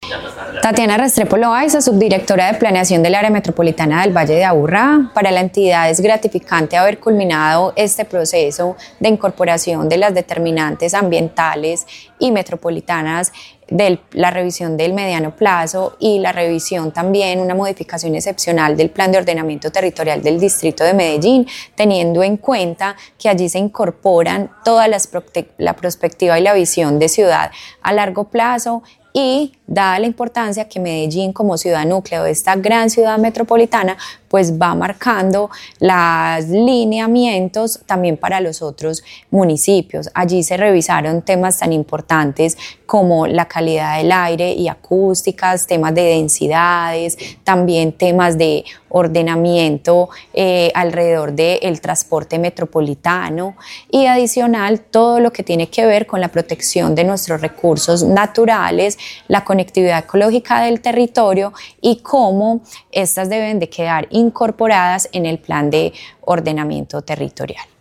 Tatiana Restrepo Loaiza, subdirectora de Planeación del Área Metropolitana del Valle de Aburrá. Para la entidad es gratificante haber culminado este proceso de incorporación de las determinantes ambientales y metropolitanas de la revisión del mediano plazo y la revisión también, una modificación excepcional del Plan de Ordenamiento Territorial del Distrito de Medellín, teniendo en cuenta que allí se incorporan toda la perspectiva y la visión de ciudad a largo plazo, y dada la importancia que Medellín como ciudad núcleo de esta gran ciudad metropolitana pues va marcando los lineamientos también para los otros municipios. Allí se revisaron temas tan importantes como la calidad del aire y acústicas, temas de densidades, también temas de ordenamiento alrededor del transporte metropolitano y adicional todo lo que tiene que ver con la protección de nuestros recursos naturales, la conectividad ecológica del territorio y cómo estas deben de quedar incorporadas en el plan de ordenamiento territorial.